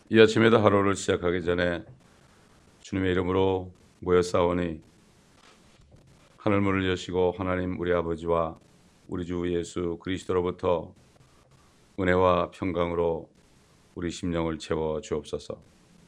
이 아침에도 하루를 시작하기 전에 주님의 이름으로 모였사오니 하늘문을 여시고 하나님 우리 아버지와 우리 주 예수 그리스도로부터 은혜와 평강으로 우리 심령을 채워 주옵소서.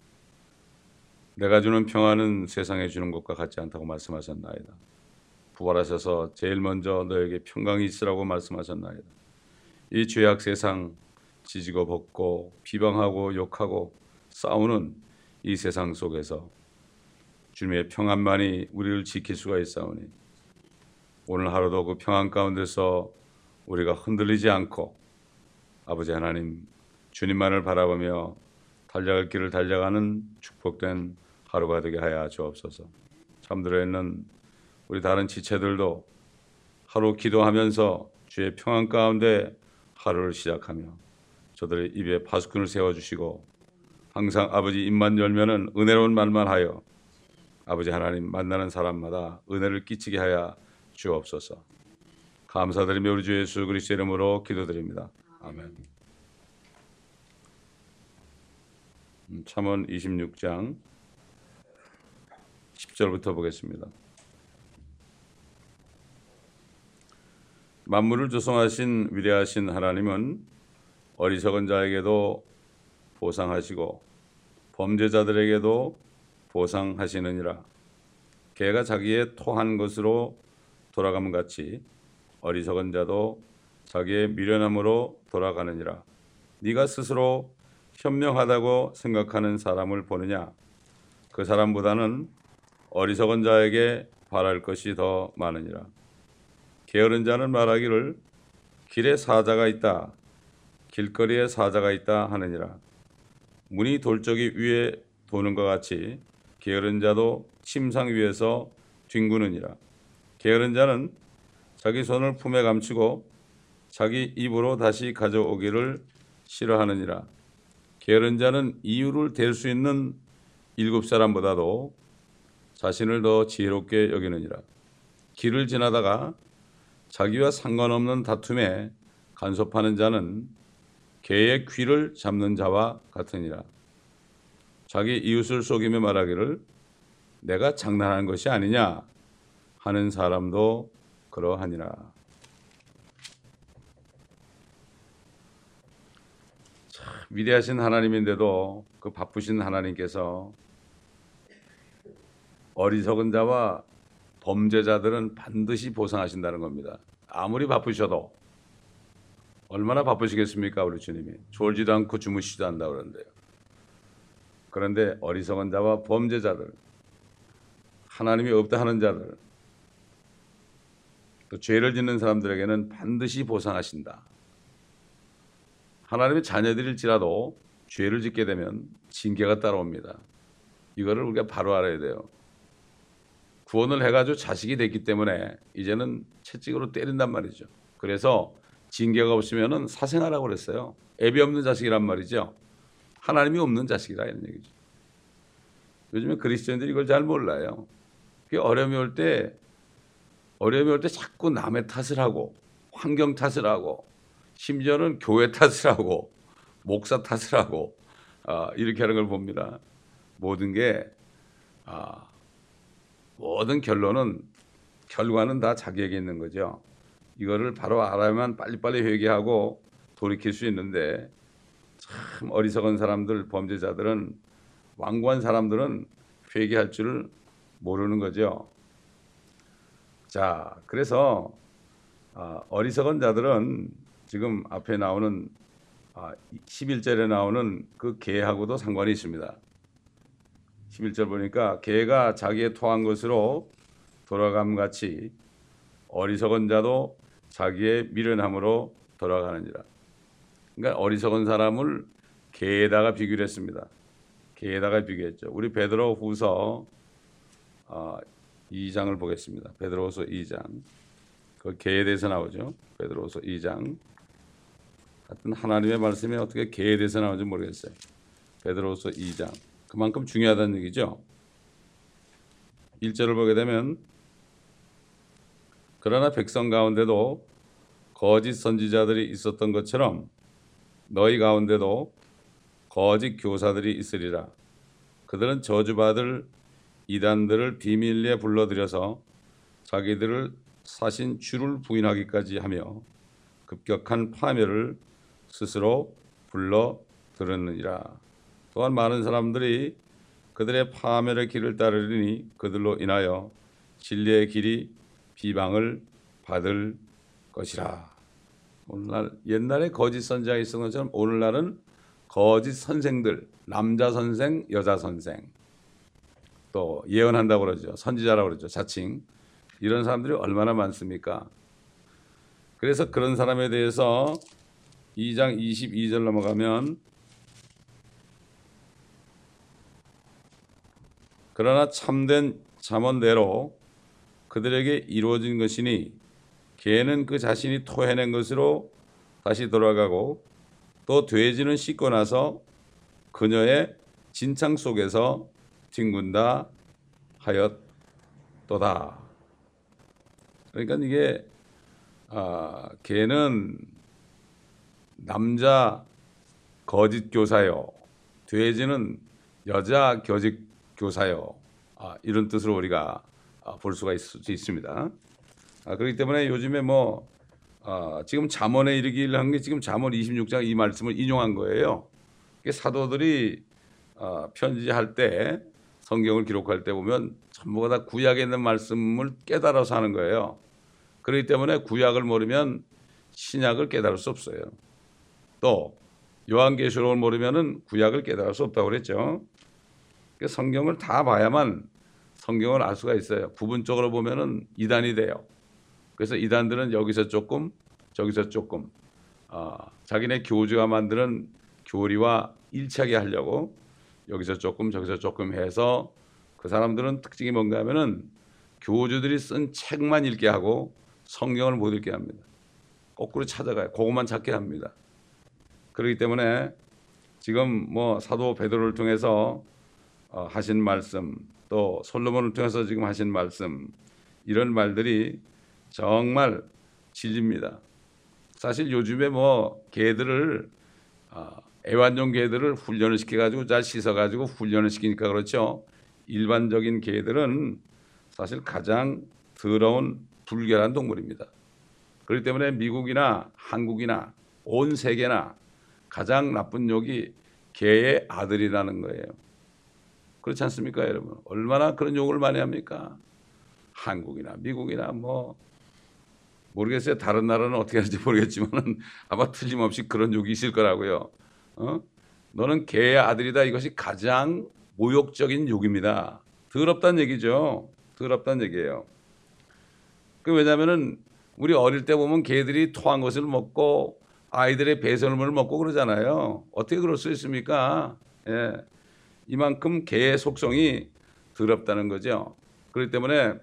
내가 주는 평안은 세상에 주는 것과 같지 않다고 말씀하셨나이다. 부활하셔서 제일 먼저 너에게 평강이 있으라고 말씀하셨나이다. 이 죄악 세상 지지고 볶고 비방하고 욕하고 싸우는 이 세상 속에서 주님의 평안만이 우리를 지킬 수가 있사오니 오늘 하루도 그 평안 가운데서 우리가 흔들리지 않고 아버지 하나님 주님만을 바라보며 달려갈 길을 달려가는 축복된 하루가 되게 하여 주옵소서. 잠들어 있는 우리 다른 지체들도 하루 기도하면서 주의 평안 가운데 하루를 시작하며 저들의 입에 파수꾼을 세워주시고 항상 아버지 입만 열면은 은혜로운 말만 하여 아버지 하나님 만나는 사람마다 은혜를 끼치게 하여 주옵소서. 감사드리며 우리 주 예수 그리스도 이름으로 기도드립니다. 아멘. 잠언 26장 10절부터 보겠습니다. 만물을 조성하신 위대하신 하나님은 어리석은 자에게도 보상하시고 범죄자들에게도 보상하시느니라. 개가 자기의 토한 것으로 돌아감 같이 어리석은 자도 자기의 미련함으로 돌아가느니라. 네가 스스로 현명하다고 생각하는 사람을 보느냐? 그 사람보다는 어리석은 자에게 바랄 것이 더 많으니라. 게으른 자는 말하기를 길에 사자가 있다, 길거리에 사자가 있다 하느니라. 문이 돌적이 위에 도는 것 같이 게으른 자도 침상 위에서 뒹구느니라. 게으른 자는 자기 손을 품에 감추고 자기 입으로 다시 가져오기를 싫어하느니라. 게으른 자는 이유를 댈 수 있는 7사람보다도 자신을 더 지혜롭게 여기느니라. 길을 지나다가 자기와 상관없는 다툼에 간섭하는 자는 개의 귀를 잡는 자와 같으니라. 자기 이웃을 속이며 말하기를 내가 장난하는 것이 아니냐 하는 사람도 그러하니라. 참 위대하신 하나님인데도 그 바쁘신 하나님께서 어리석은 자와 범죄자들은 반드시 보상하신다는 겁니다. 아무리 바쁘셔도 얼마나 바쁘시겠습니까? 우리 주님이 졸지도 않고 주무시지도 않는다고 그러는데요. 그런데 어리석은 자와 범죄자들, 하나님이 없다 하는 자들, 또 죄를 짓는 사람들에게는 반드시 보상하신다. 하나님의 자녀들일지라도 죄를 짓게 되면 징계가 따라옵니다. 이거를 우리가 바로 알아야 돼요. 구원을 해가지고 자식이 됐기 때문에 이제는 채찍으로 때린단 말이죠. 그래서 징계가 없으면 사생하라고 그랬어요. 애비 없는 자식이란 말이죠. 하나님이 없는 자식이라 이런 얘기죠. 요즘에 그리스도인들이 이걸 잘 몰라요. 어려움이 올 때 자꾸 남의 탓을 하고 환경 탓을 하고 심지어는 교회 탓을 하고 목사 탓을 하고 이렇게 하는 걸 봅니다. 모든 게 모든 결과는 다 자기에게 있는 거죠. 이거를 바로 알아야만 빨리빨리 회개하고 돌이킬 수 있는데 참 어리석은 사람들, 범죄자들은, 완고한 사람들은 회개할 줄을 모르는 거죠. 자, 그래서 어리석은 자들은 지금 앞에 나오는 11절에 나오는 그 개하고도 상관이 있습니다. 11절 보니까 개가 자기의 토한 것으로 돌아감 같이 어리석은 자도 자기의 미련함으로 돌아가느니라. 그러니까 어리석은 사람을 개에다가 비교를 했습니다. 개에다가 비교했죠. 우리 베드로 후서 2장을 보겠습니다. 베드로후서 2장. 그 개에 대해서 나오죠. 베드로후서 2장. 하여튼 하나님의 말씀이 어떻게 개에 대해서 나오는지 모르겠어요. 베드로후서 2장. 그만큼 중요하다는 얘기죠. 1절을 보게 되면 그러나 백성 가운데도 거짓 선지자들이 있었던 것처럼 너희 가운데도 거짓 교사들이 있으리라. 그들은 저주받을 이단들을 비밀리에 불러들여서 자기들을 사신 주를 부인하기까지 하며 급격한 파멸을 스스로 불러들였느니라. 또한 많은 사람들이 그들의 파멸의 길을 따르리니 그들로 인하여 진리의 길이 비방을 받을 것이라. 오늘날 옛날에 거짓 선지자가 있었던 것처럼 오늘날은 거짓 선생들, 남자 선생, 여자 선생, 또 예언한다고 그러죠. 선지자라고 그러죠. 자칭. 이런 사람들이 얼마나 많습니까? 그래서 그런 사람에 대해서 2장 22절 넘어가면 그러나 참된 잠언대로 그들에게 이루어진 것이니 개는 그 자신이 토해낸 것으로 다시 돌아가고 또 돼지는 씻고 나서 그녀의 진창 속에서 뒹군다 하였도다. 그러니까 이게 개는 남자 거짓 교사요, 돼지는 여자 거짓 교사요. 이런 뜻으로 우리가 볼 수가 있습니다. 그렇기 때문에 요즘에 지금 잠언에 이르기를 한 게 지금 잠언 26장 이 말씀을 인용한 거예요. 사도들이 편지할 때 성경을 기록할 때 보면 전부가 다 구약에 있는 말씀을 깨달아서 하는 거예요. 그렇기 때문에 구약을 모르면 신약을 깨달을 수 없어요. 또 요한계시록을 모르면은 구약을 깨달을 수 없다고 그랬죠. 성경을 다 봐야만 성경을 알 수가 있어요. 부분적으로 보면은 이단이 돼요. 그래서 이단들은 여기서 조금 저기서 조금 자기네 교주가 만드는 교리와 일치하게 하려고 여기서 조금 저기서 조금 해서 그 사람들은 특징이 뭔가 하면은 교주들이 쓴 책만 읽게 하고 성경을 못 읽게 합니다. 거꾸로 찾아가요. 그것만 찾게 합니다. 그렇기 때문에 지금 사도 베드로를 통해서 하신 말씀, 또 솔로몬을 통해서 지금 하신 말씀, 이런 말들이 정말 진리입니다. 사실 요즘에 개들을 애완용 개들을 훈련을 시켜가지고 잘 씻어가지고 훈련을 시키니까 그렇죠. 일반적인 개들은 사실 가장 더러운 불결한 동물입니다. 그렇기 때문에 미국이나 한국이나 온 세계나 가장 나쁜 욕이 개의 아들이라는 거예요. 그렇지 않습니까, 여러분? 얼마나 그런 욕을 많이 합니까? 한국이나 미국이나 모르겠어요. 다른 나라는 어떻게 하는지 모르겠지만 아마 틀림없이 그런 욕이 있을 거라고요. 너는 개의 아들이다. 이것이 가장 모욕적인 욕입니다. 더럽다는 얘기죠. 더럽다는 얘기예요. 왜냐하면은 우리 어릴 때 보면 개들이 토한 것을 먹고 아이들의 배설물을 먹고 그러잖아요. 어떻게 그럴 수 있습니까? 예. 이만큼 개의 속성이 더럽다는 거죠. 그렇기 때문에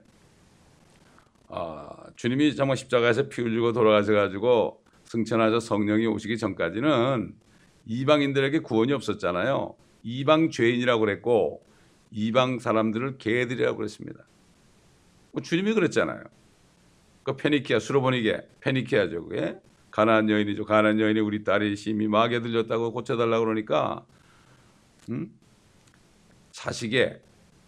주님이 정말 십자가에서 피 흘리고 돌아가셔가지고 승천하셔 성령이 오시기 전까지는 이방인들에게 구원이 없었잖아요. 이방 죄인이라고 그랬고 이방 사람들을 개들이라고 그랬습니다. 주님이 그랬잖아요. 그 페니키아, 수로보니게 페니키아죠. 그게 가나안 여인이죠. 가나안 여인이 우리 딸이 심히 마귀에 들렸다고 고쳐달라고 그러니까 자식의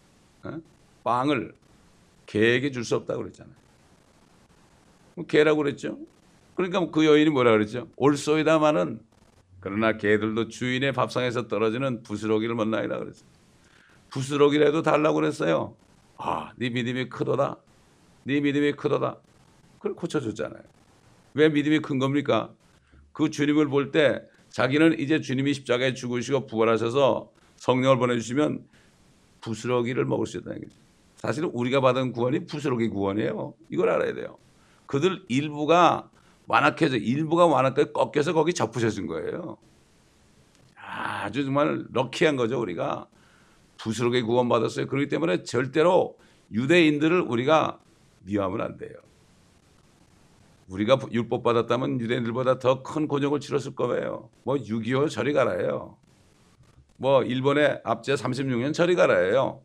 빵을 개에게 줄 수 없다고 그랬잖아요. 개라고 그랬죠. 그러니까 그 여인이 뭐라 그랬죠? 올소이다마는 그러나 개들도 주인의 밥상에서 떨어지는 부스러기를 먹나이다 그랬어요. 부스러기라도 달라고 그랬어요. 네 믿음이 크도다. 네 믿음이 크도다. 그걸 고쳐줬잖아요. 왜 믿음이 큰 겁니까? 그 주님을 볼 때 자기는 이제 주님이 십자가에 죽으시고 부활하셔서 성령을 보내주시면 부스러기를 먹을 수 있다는 얘기죠. 사실은 우리가 받은 구원이 부스러기 구원이에요. 이걸 알아야 돼요. 그들 일부가 완악하게 꺾여서 거기 접으셔진 거예요. 아주 정말 럭키한 거죠. 우리가 부스러기 구원 받았어요. 그렇기 때문에 절대로 유대인들을 우리가 미워하면 안 돼요. 우리가 율법 받았다면 유대인들보다 더 큰 곤욕을 치렀을 거예요. 6.25 저리 가라예요. 일본의 압제 36년 저리 가라예요.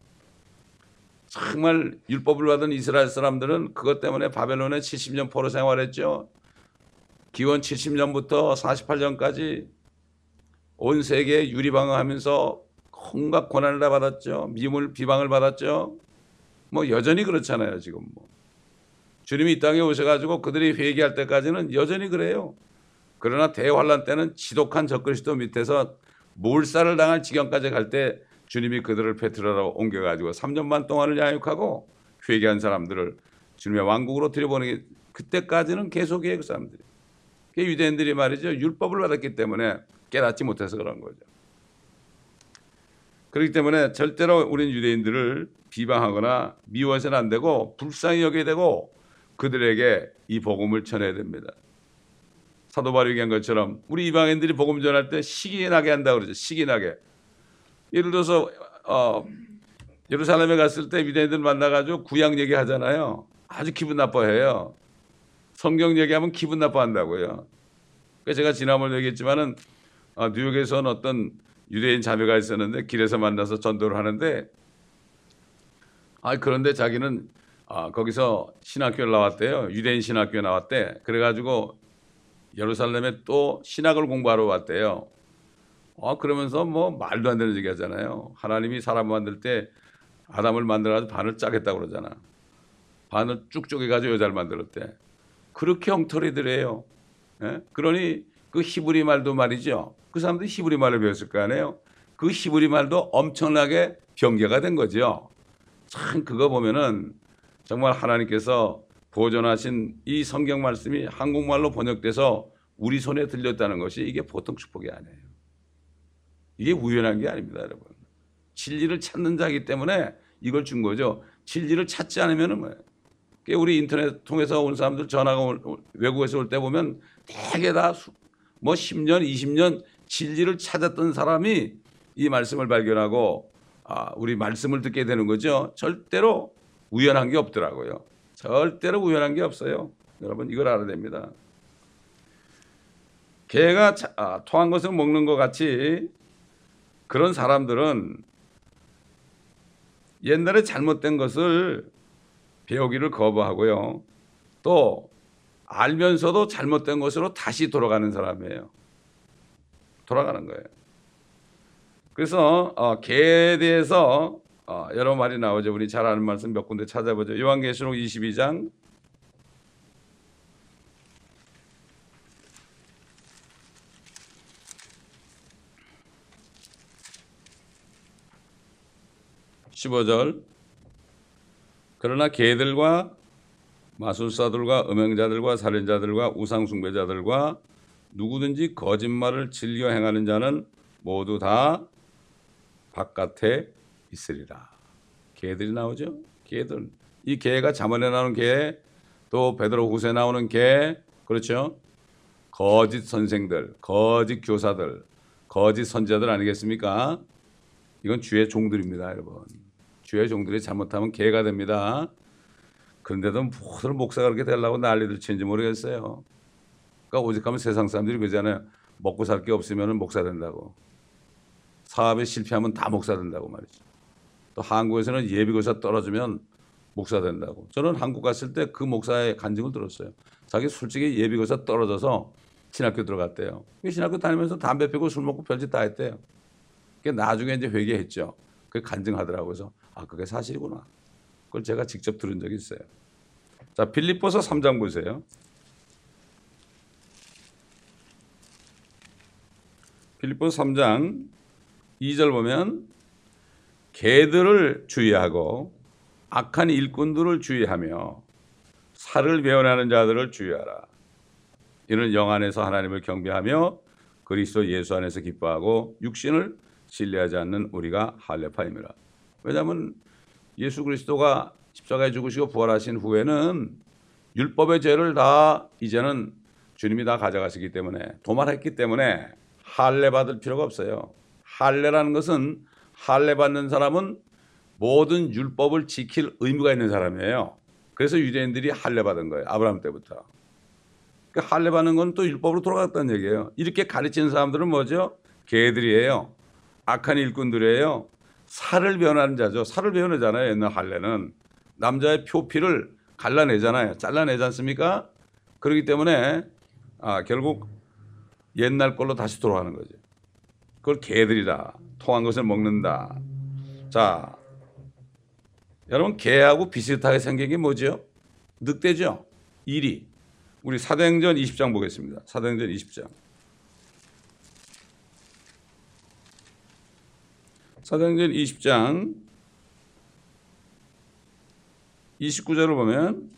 정말 율법을 받은 이스라엘 사람들은 그것 때문에 바벨론에 70년 포로 생활했죠. 기원 70년부터 48년까지 온 세계에 유리방어하면서 온갖 고난을 다 받았죠. 미움을 비방을 받았죠. 뭐 여전히 그렇잖아요. 지금 뭐 주님이 이 땅에 오셔가지고 그들이 회개할 때까지는 여전히 그래요. 그러나 대환란 때는 지독한 적그리스도 밑에서 몰살을 당할 지경까지 갈 때 주님이 그들을 페트라로 옮겨가지고 3년 반 동안을 양육하고 회개한 사람들을 주님의 왕국으로 들여보내기, 그때까지는 계속해요. 그 사람들이. 유대인들이 말이죠, 율법을 받았기 때문에 깨닫지 못해서 그런 거죠. 그렇기 때문에 절대로 우리는 유대인들을 비방하거나 미워해서는 안 되고 불쌍히 여겨야 되고 그들에게 이 복음을 전해야 됩니다. 사도 바울이 얘기한 것처럼 우리 이방인들이 복음 전할 때 시기 나게 한다 그러죠. 시기 나게. 예를 들어서 예루살렘에 갔을 때 유대인들 만나가지고 구약 얘기하잖아요. 아주 기분 나빠해요. 성경 얘기하면 기분 나빠한다고요. 그래서 제가 지난번에 얘기했지만은 뉴욕에서 어떤 유대인 자매가 있었는데 길에서 만나서 전도를 하는데 그런데 자기는 거기서 신학교를 나왔대요. 유대인 신학교에 나왔대. 그래가지고 예루살렘에 또 신학을 공부하러 왔대요. 그러면서 뭐 말도 안 되는 얘기 하잖아요. 하나님이 사람을 만들 때 아담을 만들어가지고 반을 짜겠다고 그러잖아. 반을 쭉 쪼개가지고 여자를 만들었대. 그렇게 엉터리들이에요. 예? 그러니 그 히브리 말도 말이죠. 그 사람들이 히브리 말을 배웠을 거 아니에요. 그 히브리 말도 엄청나게 변개가 된 거죠. 참 그거 보면은 정말 하나님께서 보존하신 이 성경 말씀이 한국말로 번역돼서 우리 손에 들렸다는 것이 이게 보통 축복이 아니에요. 이게 우연한 게 아닙니다, 여러분. 진리를 찾는 자이기 때문에 이걸 준 거죠. 진리를 찾지 않으면은 뭐예요? 우리 인터넷 통해서 온 사람들 전화가 외국에서 올 때 보면 대개 다 뭐 10년, 20년 진리를 찾았던 사람이 이 말씀을 발견하고 우리 말씀을 듣게 되는 거죠. 절대로 우연한 게 없더라고요. 절대로 우연한 게 없어요. 여러분 이걸 알아야 됩니다. 개가 토한 것을 먹는 것 같이 그런 사람들은 옛날에 잘못된 것을 배우기를 거부하고요. 또 알면서도 잘못된 것으로 다시 돌아가는 사람이에요. 돌아가는 거예요. 그래서 개에 대해서 여러 말이 나오죠. 우리 잘 아는 말씀 몇 군데 찾아보죠. 요한계시록 22장 15절. 그러나 개들과 마술사들과 음행자들과 살인자들과 우상숭배자들과 누구든지 거짓말을 즐겨 행하는 자는 모두 다 바깥에 있으리라. 개들이 나오죠. 개들. 이 개가 잠언에 나오는 개, 또 베드로 후서에 나오는 개, 그렇죠. 거짓 선생들, 거짓 교사들, 거짓 선지자들 아니겠습니까? 이건 주의 종들입니다, 여러분. 주의 종들이 잘못하면 개가 됩니다. 그런데도 무슨 목사가 그렇게 되려고 난리를 치는지 모르겠어요. 그러니까 오직하면 세상 사람들이 그러잖아요. 먹고 살 게 없으면 목사 된다고. 사업에 실패하면 다 목사 된다고 말이죠. 또 한국에서는 예비고사 떨어지면 목사 된다고. 저는 한국 갔을 때 그 목사의 간증을 들었어요. 자기 솔직히 예비고사 떨어져서 신학교 들어갔대요. 신학교 다니면서 담배 피고 술 먹고 별짓 다 했대요. 나중에 이제 회개했죠. 그 간증하더라고요. 그래서 그게 사실이구나. 그걸 제가 직접 들은 적이 있어요. 자, 빌립보서 3장 보세요. 빌립보서 3장 2절 보면 개들을 주의하고 악한 일꾼들을 주의하며 살을 배반하는 자들을 주의하라. 이는 영 안에서 하나님을 경배하며 그리스도 예수 안에서 기뻐하고 육신을 신뢰하지 않는 우리가 할례파임이라. 왜냐하면 예수 그리스도가 십자가에 죽으시고 부활하신 후에는 율법의 죄를 다 이제는 주님이 다 가져가시기 때문에, 도말했기 때문에 할례 받을 필요가 없어요. 할례라는 것은, 할례 받는 사람은 모든 율법을 지킬 의무가 있는 사람이에요. 그래서 유대인들이 할례 받은 거예요. 아브라함 때부터. 그러니까 할례 받는 건 또 율법으로 돌아갔다는 얘기예요. 이렇게 가르치는 사람들은 뭐죠? 개들이에요. 악한 일꾼들이에요. 살을 배운하는 자죠. 살을 배워내잖아요. 옛날 할례는 남자의 표피를 갈라내잖아요. 잘라내지 않습니까? 그렇기 때문에 결국 옛날 걸로 다시 돌아가는 거죠. 그걸 개들이라. 통한 것을 먹는다. 자, 여러분 개하고 비슷하게 생긴 게 뭐죠? 늑대죠. 이리. 우리 사도행전 20장 보겠습니다. 사도행전 20장. 사도행전 20장 29절을 보면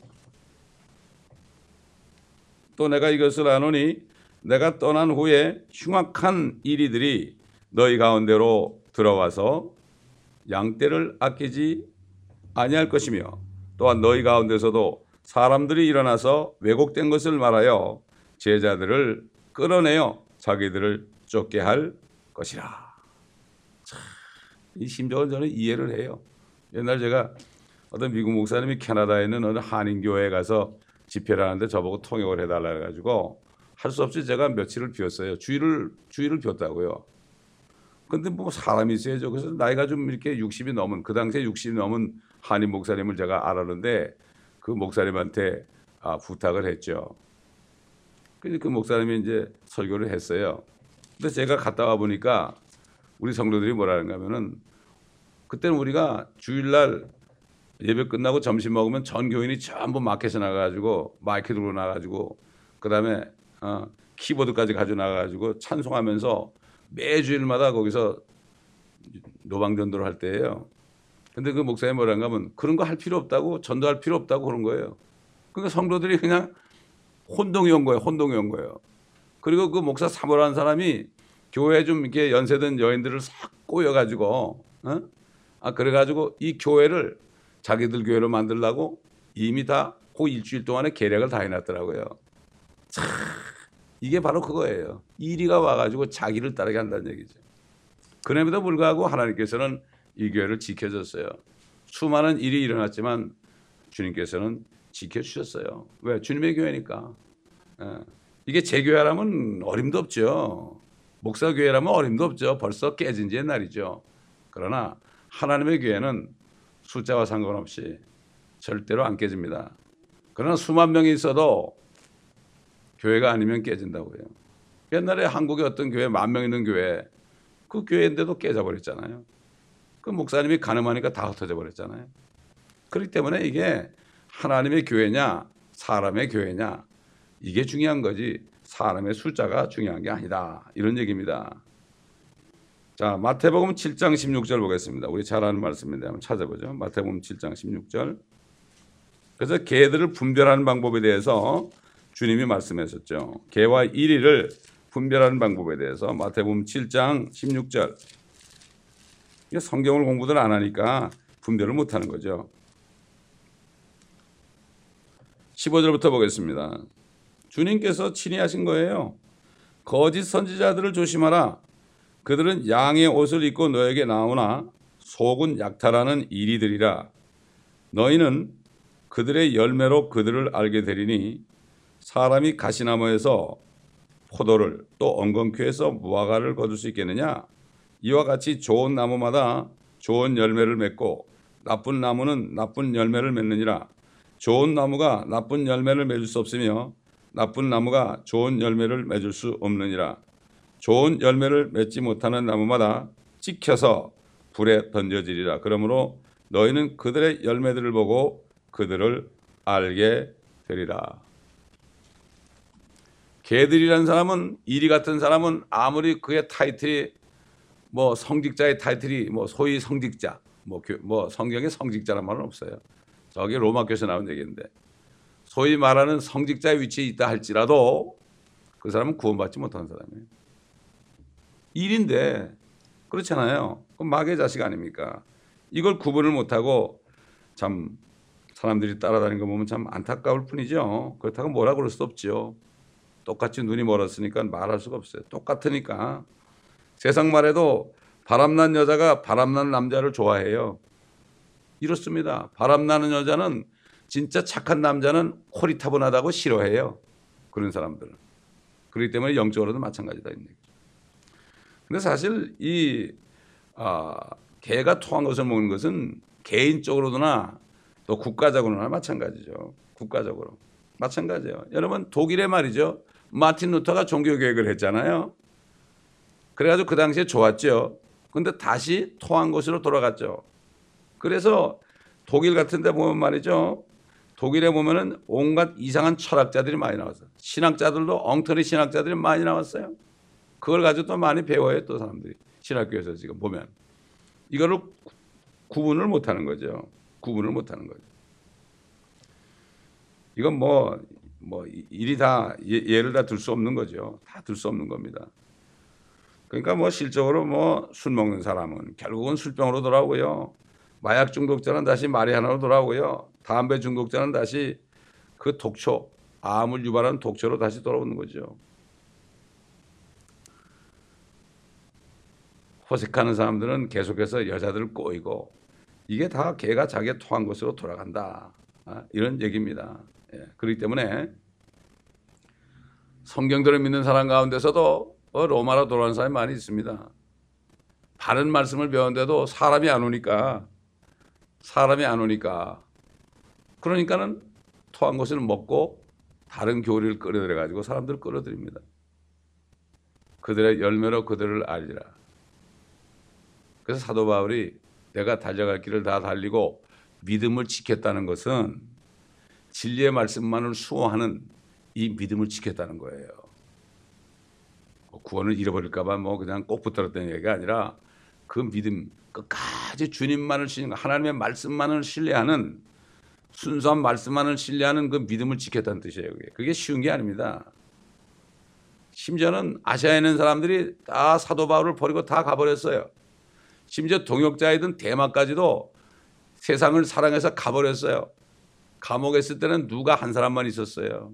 또 내가 이것을 아노니 내가 떠난 후에 흉악한 이리들이 너희 가운데로 들어와서 양떼를 아끼지 아니할 것이며 또한 너희 가운데서도 사람들이 일어나서 왜곡된 것을 말하여 제자들을 끌어내어 자기들을 쫓게 할 것이라. 참, 이 심정을 저는 이해를 해요. 옛날 제가 어떤 미국 목사님이 캐나다에 있는 어느 한인교회에 가서 집회를 하는데 저보고 통역을 해달라 해가지고 할 수 없이 제가 며칠을 비웠어요. 주일을 비웠다고요. 근데 뭐 사람이 있어야죠. 그래서 나이가 좀 이렇게 60이 넘은, 그 당시에 60이 넘은 한인 목사님을 제가 알았는데 그 목사님한테 부탁을 했죠. 그래서 그 목사님이 이제 설교를 했어요. 근데 제가 갔다 와 보니까 우리 성도들이 뭐라는가 하면은 그때는 우리가 주일날 예배 끝나고 점심 먹으면 전 교인이 전부 마켓에 나가가지고 마이크 들고 나가가지고 그 다음에 키보드까지 가지고 나가가지고 찬송하면서 매주일마다 거기서 노방전도를 할 때예요. 근데 그 목사님이 뭐라는가 하면 그런 거 할 필요 없다고, 전도할 필요 없다고 그런 거예요. 그러니까 성도들이 그냥 혼동이 온 거예요. 혼동이 온 거예요. 그리고 그 목사 사모라는 사람이 교회에 좀 이렇게 연세든 여인들을 싹 꼬여가지고 그래가지고 이 교회를 자기들 교회로 만들려고 이미 다 그 일주일 동안에 계략을 다 해놨더라고요. 참, 이게 바로 그거예요. 이리가 와가지고 자기를 따르게 한다는 얘기죠. 그럼에도 불구하고 하나님께서는 이 교회를 지켜줬어요. 수많은 일이 일어났지만 주님께서는 지켜주셨어요. 왜? 주님의 교회니까. 이게 제 교회라면 어림도 없죠. 목사 교회라면 어림도 없죠. 벌써 깨진 지 옛날이죠. 그러나 하나님의 교회는 숫자와 상관없이 절대로 안 깨집니다. 그러나 수만 명이 있어도 교회가 아니면 깨진다고요. 옛날에 한국에 어떤 교회 10,000명 있는 교회 그 교회인데도 깨져버렸잖아요. 그 목사님이 가늠하니까 다 흩어져 버렸잖아요. 그렇기 때문에 이게 하나님의 교회냐 사람의 교회냐 이게 중요한 거지 사람의 숫자가 중요한 게 아니다. 이런 얘기입니다. 자, 마태복음 7장 16절 보겠습니다. 우리 잘 아는 말씀인데 한번 찾아보죠. 마태복음 7장 16절. 그래서 개들을 분별하는 방법에 대해서 주님이 말씀하셨죠. 개와 이리를 분별하는 방법에 대해서 마태복음 7장 16절. 이게 성경을 공부들 안 하니까 분별을 못하는 거죠. 15절부터 보겠습니다. 주님께서 친히 하신 거예요. 거짓 선지자들을 조심하라. 그들은 양의 옷을 입고 너에게 나오나 속은 약탈하는 이리들이라. 너희는 그들의 열매로 그들을 알게 되리니 사람이 가시나무에서 포도를 또 엉겅퀴에서 무화과를 거둘 수 있겠느냐? 이와 같이 좋은 나무마다 좋은 열매를 맺고 나쁜 나무는 나쁜 열매를 맺느니라. 좋은 나무가 나쁜 열매를 맺을 수 없으며 나쁜 나무가 좋은 열매를 맺을 수 없느니라. 좋은 열매를 맺지 못하는 나무마다 찍혀서 불에 던져지리라. 그러므로 너희는 그들의 열매들을 보고 그들을 알게 되리라. 개들이라는 사람은 이리 같은 사람은 아무리 그의 타이틀이 뭐 성직자의 타이틀이 뭐 소위 성직자 뭐 성경에 성직자란 말은 없어요. 저게 로마교에서 나온 얘기인데 소위 말하는 성직자의 위치에 있다 할지라도 그 사람은 구원받지 못하는 사람이에요. 일인데 그렇잖아요. 그럼 마귀의 자식 아닙니까? 이걸 구분을 못하고 참 사람들이 따라다니는 거 보면 참 안타까울 뿐이죠. 그렇다고 뭐라 그럴 수도 없죠. 똑같이 눈이 멀었으니까 말할 수가 없어요. 똑같으니까. 세상 말에도 바람난 여자가 바람난 남자를 좋아해요. 이렇습니다. 바람나는 여자는 진짜 착한 남자는 호리타분하다고 싫어해요. 그런 사람들은. 그렇기 때문에 영적으로도 마찬가지다. 근데 사실 이 개가 토한 것을 먹는 것은 개인적으로나 또 국가적으로나 마찬가지죠. 국가적으로. 마찬가지예요. 여러분 독일에 말이죠. 마틴 루터가 종교개혁을 했잖아요. 그래가지고 그 당시에 좋았죠. 근데 다시 토한 곳으로 돌아갔죠. 그래서 독일 같은 데 보면 말이죠. 독일에 보면은 온갖 이상한 철학자들이 많이 나왔어요. 신학자들도 엉터리 신학자들이 많이 나왔어요. 그걸 가지고 또 많이 배워요. 또 사람들이. 신학교에서 지금 보면. 이거를 구분을 못하는 거죠. 구분을 못하는 거죠. 이건 뭐 일이 다 예를 다 들 수 없는 거죠. 다 들 수 없는 겁니다. 그러니까 뭐 실적으로 뭐 술 먹는 사람은 결국은 술병으로 돌아오고요. 마약 중독자는 다시 마리아나로 돌아오고요. 담배 중독자는 다시 그 독초, 암을 유발하는 독초로 다시 돌아오는 거죠. 호색하는 사람들은 계속해서 여자들을 꼬이고 이게 다 걔가 자기가 토한 것으로 돌아간다. 이런 얘기입니다. 그렇기 때문에 성경들을 믿는 사람 가운데서도 로마로 돌아가는 사람이 많이 있습니다. 바른 말씀을 배웠는데도 사람이 안 오니까 그러니까는 토한 것을 먹고 다른 교리를 끌어들여 가지고 사람들을 끌어들입니다. 그들의 열매로 그들을 알리라. 그래서 사도 바울이 내가 달려갈 길을 다 달리고 믿음을 지켰다는 것은 진리의 말씀만을 수호하는 이 믿음을 지켰다는 거예요. 구원을 잃어버릴까 봐 뭐 그냥 꼭 붙들었다는 얘기가 아니라 그 믿음 끝까지 주님만을 하나님의 말씀만을 신뢰하는 순수한 말씀만을 신뢰하는 그 믿음을 지켰다는 뜻이에요. 그게 쉬운 게 아닙니다. 심지어는 아시아에 있는 사람들이 다 사도 바울을 버리고 다 가버렸어요. 심지어 동역자이던 대마까지도 세상을 사랑해서 가버렸어요. 감옥에 있을 때는 누가 한 사람만 있었어요.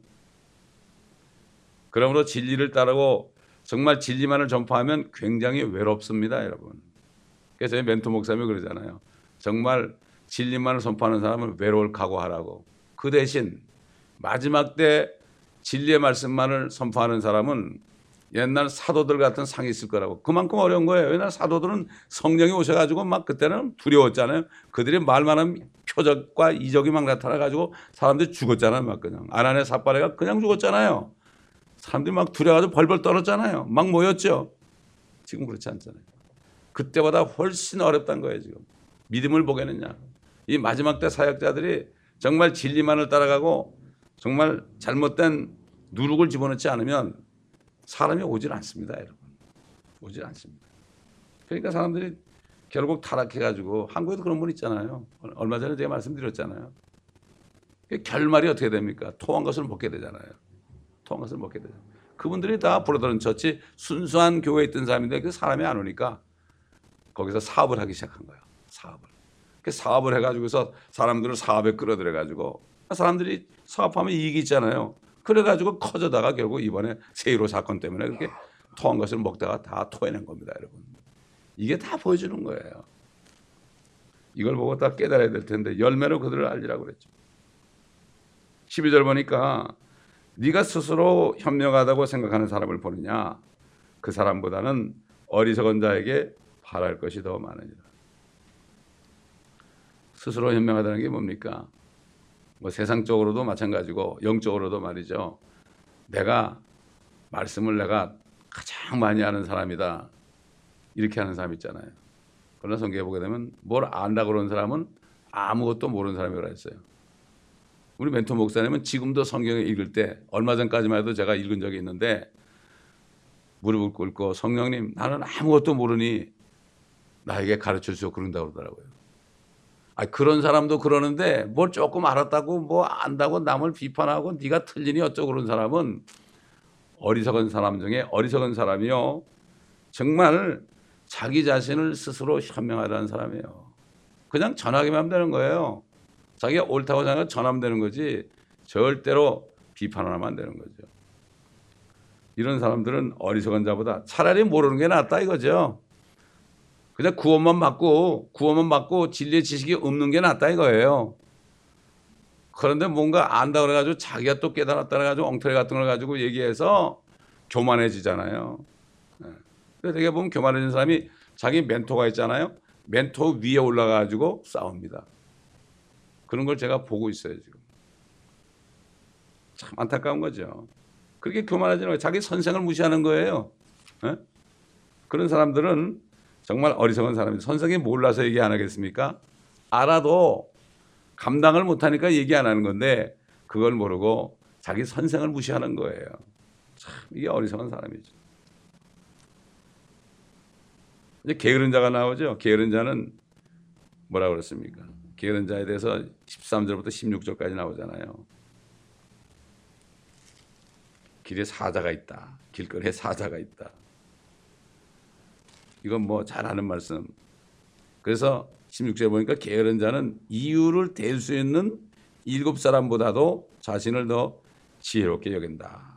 그러므로 진리를 따르고 정말 진리만을 전파하면 굉장히 외롭습니다, 여러분. 그래서 저희 멘토 목사님이 그러잖아요. 정말 진리만을 선포하는 사람은 외로울 각오하라고. 그 대신 마지막 때 진리의 말씀만을 선포하는 사람은 옛날 사도들 같은 상이 있을 거라고. 그만큼 어려운 거예요. 옛날 사도들은 성령이 오셔가지고 막 그때는 두려웠잖아요. 그들이 말만 하면 표적과 이적이 막 나타나가지고 사람들이 죽었잖아요. 막 그냥. 아나네 삽바레가 그냥 죽었잖아요. 사람들이 막 두려워가지고 벌벌 떨었잖아요. 막 모였죠. 지금 그렇지 않잖아요. 그때보다 훨씬 어렵다는 거예요. 지금. 믿음을 보겠느냐. 이 마지막 때 사역자들이 정말 진리만을 따라가고 정말 잘못된 누룩을 집어넣지 않으면 사람이 오질 않습니다. 여러분. 오질 않습니다. 그러니까 사람들이 결국 타락해가지고 한국에도 그런 분 있잖아요. 얼마 전에 제가 말씀드렸잖아요. 결말이 어떻게 됩니까? 토한 것을 먹게 되잖아요. 토한 것을 먹게 되죠. 그분들이 다 브로더런 처치 순수한 교회에 있던 사람인데 그 사람이 안 오니까 거기서 사업을 하기 시작한 거예요. 사업을 해가지고서 사람들을 사업에 끌어들여가지고 사람들이 사업하면 이익이 있잖아요. 그래가지고 커져다가 결국 이번에 세이로 사건 때문에 그렇게 토한 것을 먹다가 다 토해낸 겁니다, 여러분. 이게 다 보여주는 거예요. 이걸 보고 다 깨달아야 될 텐데 열매로 그들을 알리라고 그랬죠. 12절 보니까 네가 스스로 현명하다고 생각하는 사람을 보느냐 그 사람보다는 어리석은 자에게 바랄 것이 더 많으니라. 스스로 현명하다는 게 뭡니까? 뭐 세상적으로도 마찬가지고 영적으로도 말이죠. 내가 말씀을 내가 가장 많이 아는 사람이다. 이렇게 하는 사람 있잖아요. 그러나 성경에 보게 되면 뭘 안다고 그러는 사람은 아무것도 모르는 사람이라고 했어요. 우리 멘토 목사님은 지금도 성경을 읽을 때 얼마 전까지만 해도 제가 읽은 적이 있는데 무릎을 꿇고 성령님 나는 아무것도 모르니 나에게 가르쳐주고 그런다고 그러더라고요. 그런 사람도 그러는데 뭘 조금 알았다고 뭐 안다고 남을 비판하고 네가 틀리니 어쩌고 그런 사람은 어리석은 사람 중에 어리석은 사람이요. 정말 자기 자신을 스스로 현명하다는 사람이에요. 그냥 전하기만 하면 되는 거예요. 자기가 옳다고 생각하면 전하면 되는 거지 절대로 비판하면 안 되는 거죠. 이런 사람들은 어리석은 자보다 차라리 모르는 게 낫다 이거죠. 그냥 구원만 받고 진리의 지식이 없는 게 낫다 이거예요. 그런데 뭔가 안다 그래가지고 자기가 또 깨달았다 그래가지고 엉터리 같은 걸 가지고 얘기해서 교만해지잖아요. 그래서 되게 보면 교만해진 사람이 자기 멘토가 있잖아요. 멘토 위에 올라가가지고 싸웁니다. 그런 걸 제가 보고 있어요 지금. 참 안타까운 거죠. 그렇게 교만하지는 거예요. 자기 선생을 무시하는 거예요. 그런 사람들은 정말 어리석은 사람입니다. 선생이 몰라서 얘기 안 하겠습니까? 알아도 감당을 못하니까 얘기 안 하는 건데 그걸 모르고 자기 선생을 무시하는 거예요. 참 이게 어리석은 사람이죠. 이제 게으른 자가 나오죠. 게으른 자는 뭐라 그랬습니까? 게으른 자에 대해서 13절부터 16절까지 나오잖아요. 길에 사자가 있다. 길거리에 사자가 있다. 이건 뭐 잘 아는 말씀. 그래서 16절에 보니까 게으른 자는 이유를 댈 수 있는 7사람보다도 자신을 더 지혜롭게 여긴다.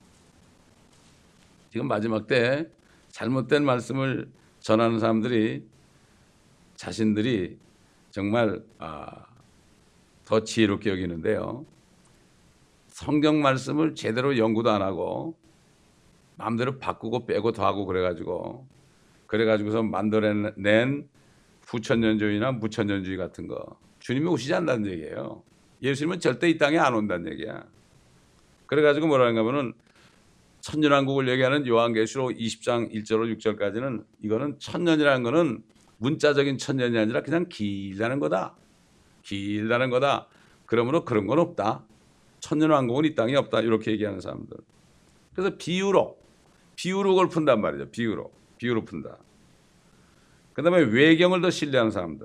지금 마지막 때 잘못된 말씀을 전하는 사람들이 자신들이 정말 더 지혜롭게 여기는데요. 성경 말씀을 제대로 연구도 안 하고 마음대로 바꾸고 빼고 더하고 그래가지고서 만들어낸 후천년주의나 무천년주의 같은 거 주님이 오시지 않는다는 얘기예요. 예수님은 절대 이 땅에 안 온다는 얘기야. 그래가지고 뭐라는가 하면은 천년왕국을 얘기하는 요한계시록 20장 1절로 6절까지는 이거는 천년이라는 거는 문자적인 천년이 아니라 그냥 길다는 거다. 길다는 거다. 그러므로 그런 건 없다. 천년왕국은 이 땅에 없다. 이렇게 얘기하는 사람들. 그래서 비유로 그걸 푼단 말이죠. 비유로 푼다. 그 다음에 외경을 더 신뢰하는 사람들.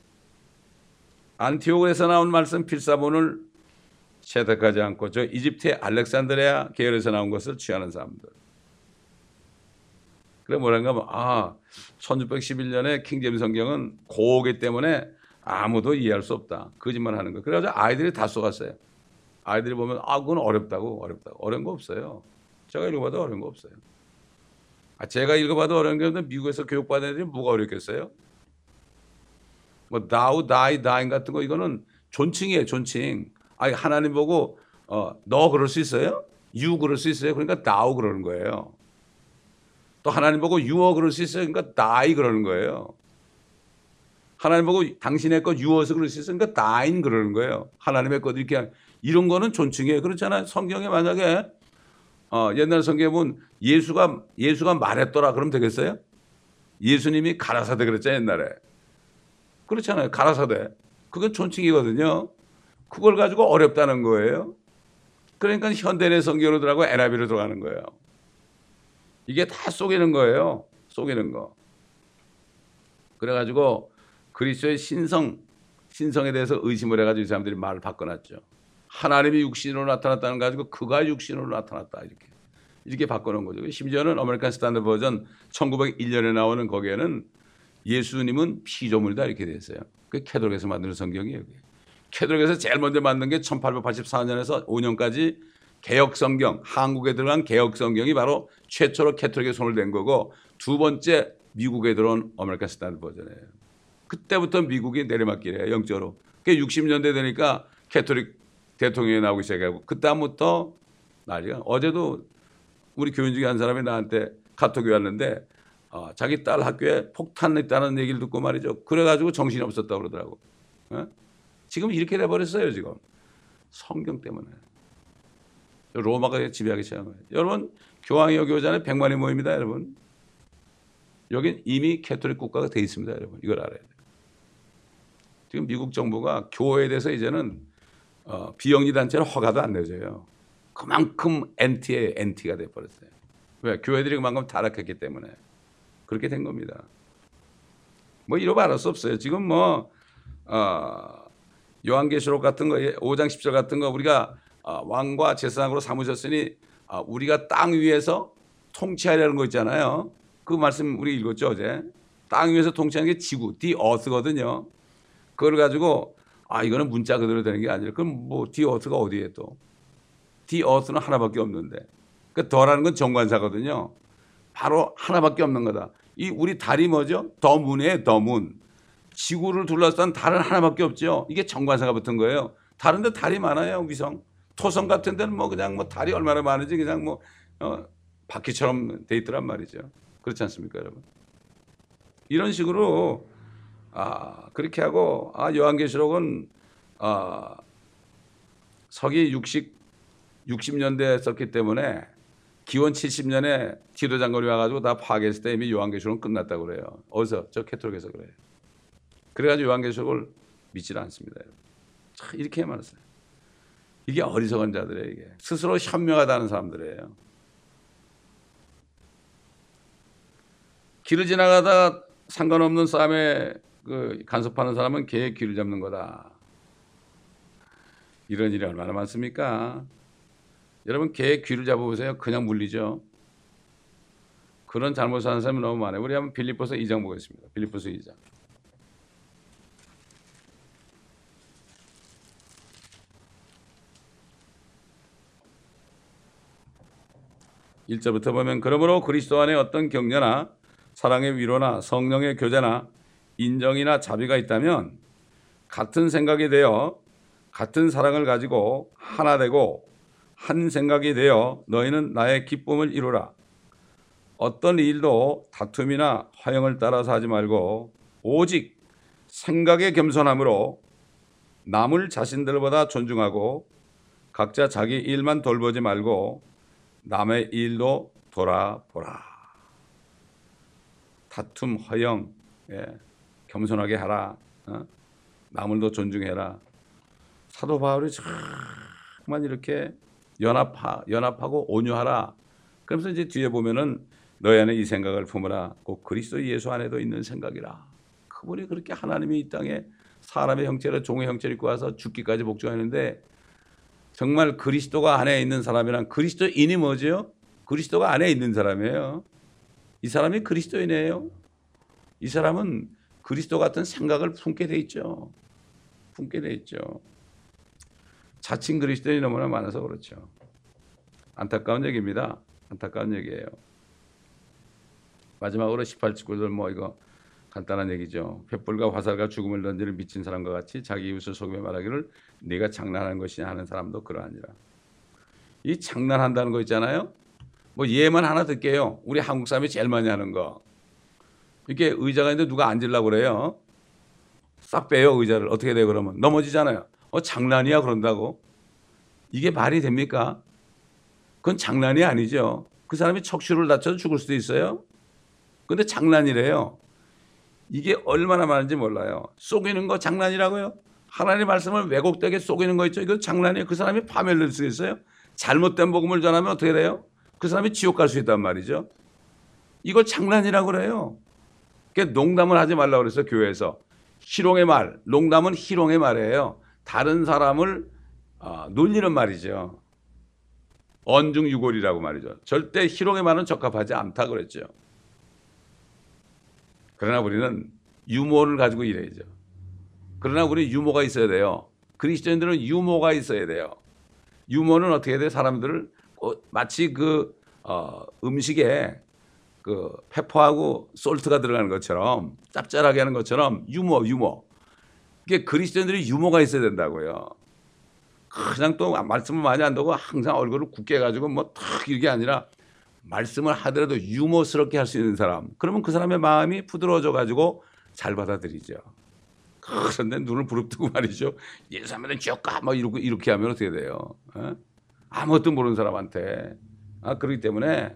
안티오크에서 나온 말씀 필사본을 채택하지 않고 저 이집트의 알렉산드리아 계열에서 나온 것을 취하는 사람들. 그래 뭐란가 하면 1611년에 킹제임스 성경은 고오기 때문에 아무도 이해할 수 없다. 거짓말 하는 거. 그래가지고 아이들이 다 쏘갔어요. 아이들이 보면 그건 어렵다고. 어려운 거 없어요. 제가 읽어봐도 어려운 거 없어요. 제가 읽어봐도 어려운 게 없는데 미국에서 교육받은 애들이 뭐가 어렵겠어요? 뭐 thou, thy, thine 같은 거 이거는 존칭이에요. 존칭. 하나님 보고 너 그럴 수 있어요? you 그럴 수 있어요? 그러니까 thou 그러는 거예요. 또 하나님 보고 you 그럴 수 있어요? 그러니까 thy 그러는 거예요. 하나님 보고 당신의 것 you어서 그럴 수 있어요? 그러니까 thine 그러는 거예요. 하나님의 것 이렇게 이런 거는 존칭이에요. 그렇잖아요. 성경에 만약에 옛날 성경에 보면 예수가 말했더라 그러면 되겠어요? 예수님이 가라사대 그랬잖아요. 옛날에. 그렇잖아요. 가라사대. 그건 존칭이거든요. 그걸 가지고 어렵다는 거예요. 그러니까 현대의 성경으로 들어가고 NIV로 들어가는 거예요. 이게 다 속이는 거예요. 속이는 거. 그래가지고 그리스도의 신성에 대해서 의심을 해가지고 이 사람들이 말을 바꿔놨죠. 하나님이 육신으로 나타났다는 거 가지고 그가 육신으로 나타났다 이렇게 바꿔놓은 거죠. 심지어는 아메리칸 스탠더드 버전 1901년에 나오는 거기에는 예수님은 피조물이다 이렇게 돼 있어요. 그게 캐톨릭에서 만드는 성경이에요. 캐톨릭에서 제일 먼저 만든 게 1884년에서 5년까지 개혁 성경, 한국에 들어간 개혁 성경이 바로 최초로 캐톨릭에 손을 댄 거고 두 번째 미국에 들어온 아메리칸 스탠더드 버전이에요. 그때부터 미국이 내리막길이에요. 영적으로. 그게 60년대 되니까 캐톨릭 대통령이 나오기 시작하고 그다음부터 난리가. 어제도 우리 교인 중에 한 사람이 나한테 카톡이 왔는데 자기 딸 학교에 폭탄 있다는 얘기를 듣고 말이죠. 그래가지고 정신이 없었다고 그러더라고. 지금 이렇게 돼버렸어요. 지금 성경 때문에. 로마가 지배하기 시작한 거예요. 여러분 교황이요 교자는 100만이 모입니다. 여러분. 여긴 이미 캐톨릭 국가가 돼 있습니다. 여러분. 이걸 알아야 돼요. 지금 미국 정부가 교회에 대해서 이제는 비영리 단체는 허가도 안 내줘요. 그만큼 엔티가 돼버렸어요. 왜? 교회들이 그만큼 타락했기 때문에 그렇게 된 겁니다. 뭐 이러고 말할 수 없어요. 지금 요한계시록 같은 거 5장 10절 같은 거 우리가 왕과 제사장으로 삼으셨으니 우리가 땅 위에서 통치하려는 거 있잖아요. 그 말씀 우리 읽었죠 어제. 땅 위에서 통치하는 게 지구, the earth거든요. 그걸 가지고 이거는 문자 그대로 되는 게 아니라 그럼 뭐 the earth가 어디에 또 the earth는 하나밖에 없는데 그 더라는 건 정관사거든요. 바로 하나밖에 없는 거다. 이 우리 달이 뭐죠? the moon이에요. the moon. 지구를 둘러싼 달은 하나밖에 없죠. 이게 정관사가 붙은 거예요. 다른데 달이 많아요. 위성. 토성 같은 데는 그냥 달이 얼마나 많은지 그냥 바퀴처럼 돼 있더란 말이죠. 그렇지 않습니까, 여러분? 이런 식으로 그렇게 하고 요한계시록은 서기 60년대에 썼기 때문에 기원 70년에 티도 장군이 와가지고 다 파괴했을 때 이미 요한계시록은 끝났다고 그래요. 어디서? 저 캐톨릭에서 그래요. 그래가지고 요한계시록을 믿지 않습니다. 참 이렇게 말했어요. 이게 어리석은 자들이에요. 이게 스스로 현명하다는 사람들이에요. 길을 지나가다 상관없는 싸움에 간섭하는 사람은 개의 귀를 잡는 거다. 이런 일이 얼마나 많습니까? 여러분 개의 귀를 잡아보세요. 그냥 물리죠. 그런 잘못하는 사람이 너무 많아요. 우리 한번 빌립보서 2장 보겠습니다. 빌립보서 2장. 1절부터 보면 그러므로 그리스도 안에 어떤 격려나 사랑의 위로나 성령의 교제나 인정이나 자비가 있다면 같은 생각이 되어 같은 사랑을 가지고 하나 되고 한 생각이 되어 너희는 나의 기쁨을 이루라. 어떤 일도 다툼이나 화형을 따라서 하지 말고 오직 생각의 겸손함으로 남을 자신들보다 존중하고 각자 자기 일만 돌보지 말고 남의 일도 돌아보라. 다툼, 화형, 겸손하게 하라. 남을도 존중해라. 사도 바울이 정말 이렇게 연합하고 온유하라. 그러면서 이제 뒤에 보면은 너희 안에 이 생각을 품으라. 곧 그리스도 예수 안에도 있는 생각이라. 그분이 그렇게 하나님이 이 땅에 사람의 형체로 종의 형체를 입고 와서 죽기까지 복종하는데 정말 그리스도가 안에 있는 사람이란 그리스도인이 뭐죠? 그리스도가 안에 있는 사람이에요. 이 사람이 그리스도인이에요. 이 사람은 그리스도 같은 생각을 품게 돼 있죠. 품게 돼 있죠. 자칭 그리스도인이 너무나 많아서 그렇죠. 안타까운 얘기입니다. 안타까운 얘기예요. 마지막으로 18, 19절 뭐 이거 간단한 얘기죠. 횃불과 화살과 죽음을 던지는 미친 사람과 같이 자기 이웃을 속이며 말하기를 네가 장난하는 것이냐 하는 사람도 그러하니라. 이 장난한다는 거 있잖아요. 뭐 예만 하나 듣게요. 우리 한국 사람이 제일 많이 하는 거. 이렇게 의자가 있는데 누가 앉으려고 그래요. 싹 빼요 의자를. 어떻게 돼요 그러면? 넘어지잖아요. 장난이야 그런다고. 이게 말이 됩니까? 그건 장난이 아니죠. 그 사람이 척추를 다쳐서 죽을 수도 있어요. 근데 장난이래요. 이게 얼마나 많은지 몰라요. 속이는 거 장난이라고요? 하나님의 말씀을 왜곡되게 속이는 거 있죠. 이거 장난이에요. 그 사람이 파멸될 수 있어요. 잘못된 복음을 전하면 어떻게 돼요? 그 사람이 지옥 갈 수 있단 말이죠. 이걸 장난이라고 그래요. 그러니까 농담을 하지 말라고 그래서 교회에서. 희롱의 말, 농담은 희롱의 말이에요. 다른 사람을 놀리는 말이죠. 언중유골이라고 말이죠. 절대 희롱의 말은 적합하지 않다 그랬죠. 그러나 우리는 유머를 가지고 일해야죠. 그러나 우리 유머가 있어야 돼요. 그리스도인들은 유머가 있어야 돼요. 유머는 어떻게 해야 돼요? 사람들을 마치 음식에 페퍼하고 솔트가 들어가는 것처럼 짭짤하게 하는 것처럼 유머. 이게 그리스도인들이 유머가 있어야 된다고요. 그냥 또 말씀을 많이 안 듣고 항상 얼굴을 굳게 해가지고 뭐 탁 이게 아니라 말씀을 하더라도 유머스럽게 할 수 있는 사람. 그러면 그 사람의 마음이 부드러워져 가지고 잘 받아들이죠. 그런데 눈을 부릅뜨고 말이죠. 예수하면 지옥 가 막 이렇게 하면 어떻게 돼요? 아무것도 모르는 사람한테. 그렇기 때문에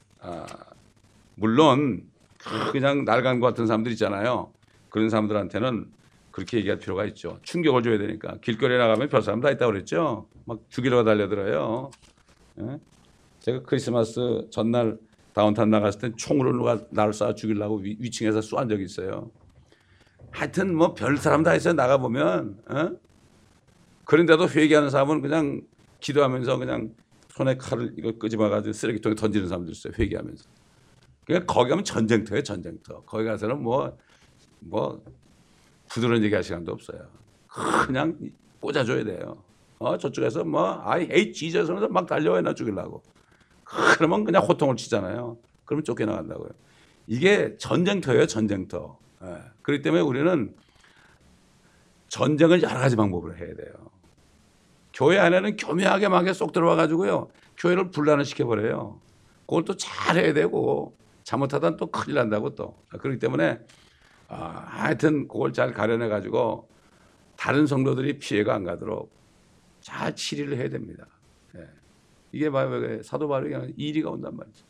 물론 그냥 날간 것 같은 사람들 있잖아요. 그런 사람들한테는 그렇게 얘기할 필요가 있죠. 충격을 줘야 되니까. 길거리에 나가면 별 사람 다 있다고 그랬죠. 막 죽이려고 달려들어요. 제가 크리스마스 전날 다운타운 나갔을 때 총으로 누가 나를 쏴 죽이려고 위층에서 쏘한 적이 있어요. 하여튼 뭐 별 사람 다 있어요. 나가보면. 그런데도 회개하는 사람은 그냥 기도하면서 그냥 손에 칼을 이거 끄집어가지고 쓰레기통에 던지는 사람들 있어요. 회개하면서. 그러니까 거기 가면 전쟁터예요. 전쟁터. 거기 가서는 뭐 부드러운 얘기할 시간도 없어요. 그냥 꽂아줘야 돼요. 저쪽에서 I hate Jesus 하면서 막 달려와요. 나 죽이려고. 그러면 그냥 호통을 치잖아요. 그러면 쫓겨나간다고요. 이게 전쟁터예요. 전쟁터. 그렇기 때문에 우리는 전쟁을 여러 가지 방법으로 해야 돼요. 교회 안에는 교묘하게 막 쏙 들어와 가지고요. 교회를 분란을 시켜버려요. 그걸 또 잘해야 되고 잘못하다 또 큰일 난다고 또. 그렇기 때문에 하여튼 그걸 잘 가려내 가지고 다른 성도들이 피해가 안 가도록 잘 치리를 해야 됩니다. 이게 사도 바울에게 이리가 온단 말이죠.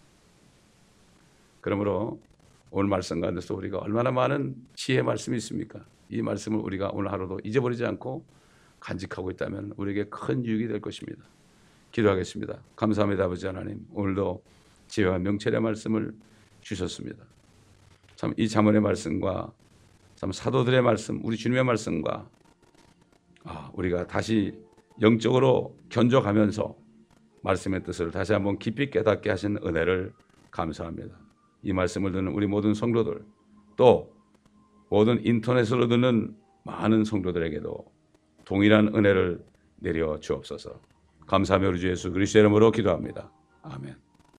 그러므로 오늘 말씀 가운데서 우리가 얼마나 많은 지혜의 말씀이 있습니까? 이 말씀을 우리가 오늘 하루도 잊어버리지 않고 간직하고 있다면 우리에게 큰 유익이 될 것입니다. 기도하겠습니다. 감사합니다, 아버지 하나님. 오늘도 지혜와 명철의 말씀을 주셨습니다. 참 이 잠언의 말씀과 참 사도들의 말씀, 우리 주님의 말씀과 우리가 다시 영적으로 견져가면서 말씀의 뜻을 다시 한번 깊이 깨닫게 하신 은혜를 감사합니다. 이 말씀을 듣는 우리 모든 성도들, 또 모든 인터넷으로 듣는 많은 성도들에게도 동일한 은혜를 내려 주옵소서. 감사하며 우리 주 예수 그리스도의 이름으로 기도합니다. 아멘.